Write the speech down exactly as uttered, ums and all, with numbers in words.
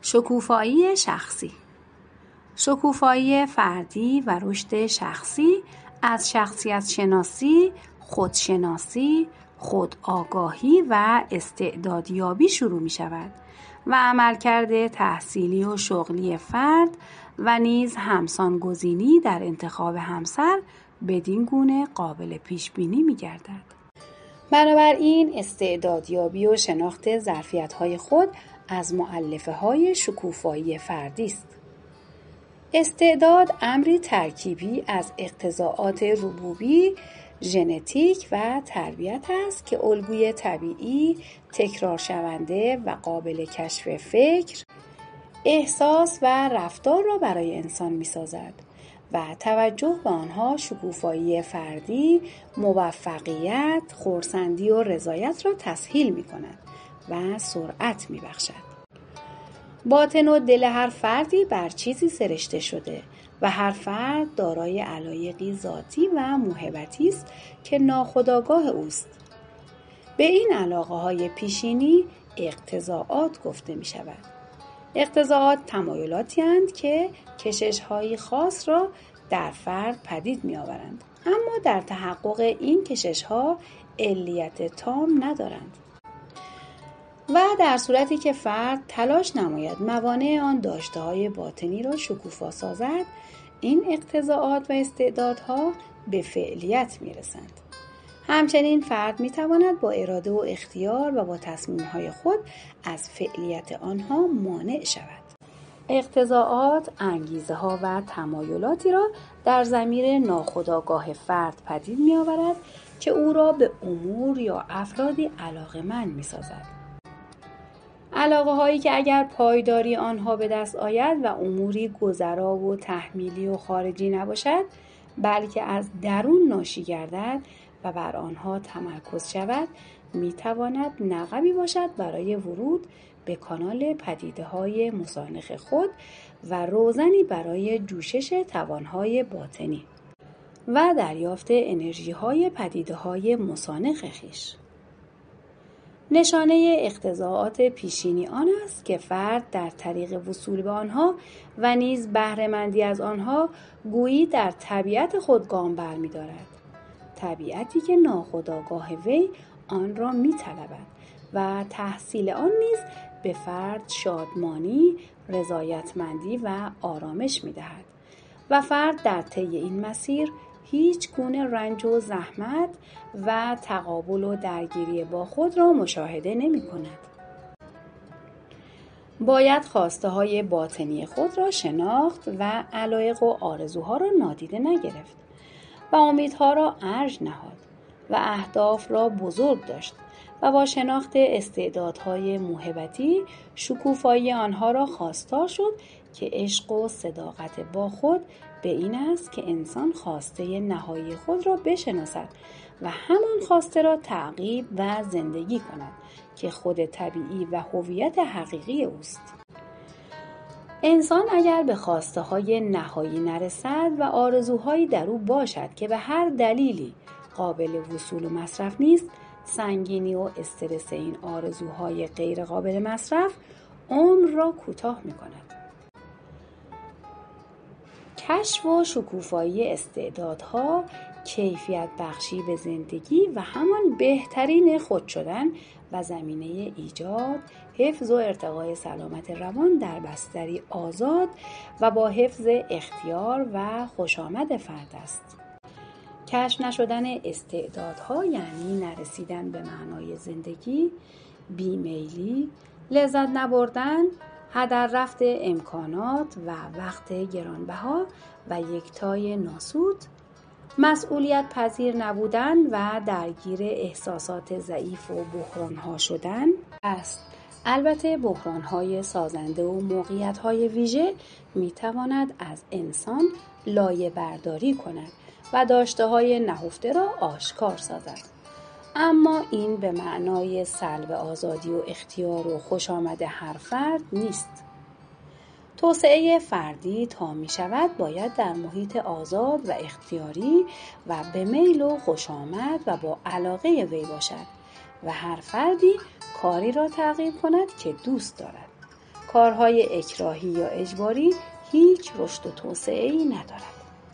شکوفایی شخصی. شکوفایی فردی و رشد شخصی از شخصیت شناسی، خودشناسی، خودآگاهی و استعدادیابی شروع می شود و عملکرد تحصیلی و شغلی فرد و نیز همسانگزینی در انتخاب همسر بدین گونه قابل پیش بینی می گردد. بنابراین استعدادیابی و شناخت ظرفیت‌های خود از مؤلفه‌های شکوفایی فردی است. استعداد امری ترکیبی از اقتضاعات ربوبی، ژنتیک و تربیت است که الگوی طبیعی، تکرار شونده و قابل کشف فکر، احساس و رفتار را برای انسان می‌سازد و توجه به آنها شکوفایی فردی، موفقیت، خرسندی و رضایت را تسهیل می‌کند و سرعت می‌بخشد. باطن و دل هر فردی بر چیزی سرشته شده و هر فرد دارای علایقی ذاتی و موهبتی است که ناخودآگاه اوست. به این علاقه‌های پیشینی اقتضاعات گفته می‌شود. اقتضاعات تمایلاتی اند که کشش‌های خاص را در فرد پدید می‌آورند، اما در تحقق این کشش‌ها علیت تام ندارند. و در صورتی که فرد تلاش نماید موانع آن داشته‌های باطنی را شکوفا سازد، این اقتضاعات و استعدادها به فعلیت می‌رسند. همچنین فرد می‌تواند با اراده و اختیار و با تصمیم‌های خود از فعلیت آنها مانع شود. اقتضاعات انگیزه‌ها و تمایلاتی را در ضمیر ناخودآگاه فرد پدید می‌آورد که او را به امور یا افرادی علاقه‌مند می‌سازد. علاقه هایی که اگر پایداری آنها به دست آید و اموری گذرا و تحمیلی و خارجی نباشد، بلکه از درون ناشی گردد و بر آنها تمرکز شود، میتواند نقبی باشد برای ورود به کانال پدیده های مسانخ خود و روزنی برای جوشش توانهای باطنی و دریافت انرژی های پدیده های مسانخ خویش. نشانه اقتضاعات پیشینی آن است که فرد در طریق وصول به آنها و نیز بهره‌مندی از آنها گویی در طبیعت خود گام برمی‌دارد، طبیعتی که ناخودآگاه وی آن را می‌طلبد و تحصیل آن نیز به فرد شادمانی، رضایتمندی و آرامش می‌دهد و فرد در طی این مسیر هیچ گونه رنج و زحمت و تقابل و درگیری با خود را مشاهده نمی کند. باید خواسته های باطنی خود را شناخت و علایق و آرزوها را نادیده نگرفت و امیدها را ارج نهاد و اهداف را بزرگ داشت و با شناخت استعدادهای موهبتی شکوفایی آنها را خواستار شد که عشق و صداقت با خود به این است که انسان خواسته نهایی خود را بشناسد و همان خواسته را تعقیب و زندگی کند که خود طبیعی و هویت حقیقی اوست. انسان اگر به خواسته های نهایی نرسد و آرزوهایی در او باشد که به هر دلیلی قابل وصول و مصرف نیست، سنگینی و استرس این آرزوهای غیر قابل مصرف عمر را کوتاه می کند. کشف و شکوفایی استعدادها کیفیت بخشی به زندگی و همان بهترین خود شدن و زمینه ایجاد، حفظ و ارتقای سلامت روان در بستری آزاد و با حفظ اختیار و خوشامد فرد است. کشف نشدن استعدادها یعنی نرسیدن به معنای زندگی، بیمیلی، لذت نبردن، هدر رفت امکانات و وقت گرانبها و یکتای ناسود، مسئولیت پذیر نبودن و درگیر احساسات ضعیف و بحرانها شدن است. البته بحرانهای سازنده و موقعیتهای ویژه میتواند از انسان لایه برداری کند و داشته‌های نهفته را آشکار سازد، اما این به معنای سلب آزادی و اختیار و خوشامد هر فرد نیست. توسعه فردی تا می شود باید در محیط آزاد و اختیاری و به میل و خوشامد و با علاقه وی باشد و هر فردی کاری را تعقیب کند که دوست دارد کارهای اکراهی یا اجباری هیچ رشد و توسعه‌ای ندارد.